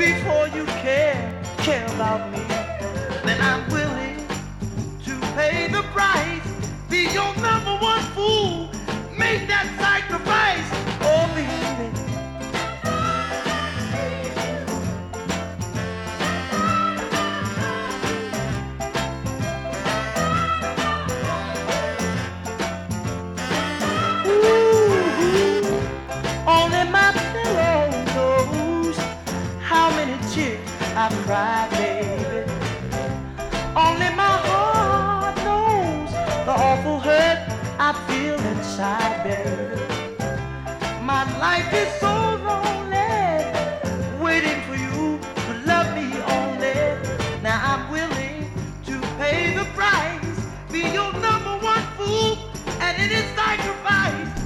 before you care about me, then I'm willing to pay the price. Be your number one fool. Make that sacrifice. Oh, baby. Only my pillow knows how many tears I've cried, baby. Only my heart knows the awful hurt I feel inside, baby. My life is so lonely, waiting for you to love me only. Now I'm willing to pay the price, be your number one fool, and it is sacrifice.